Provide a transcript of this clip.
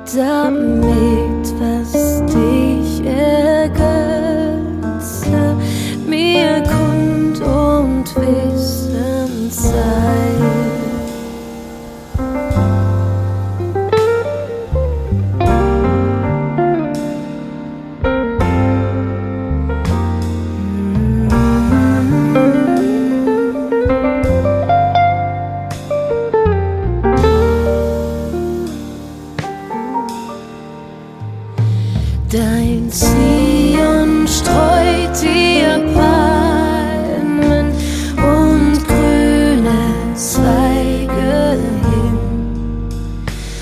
damit, was dich ergötze, mir Kund und Wissen sei. Dein Ziel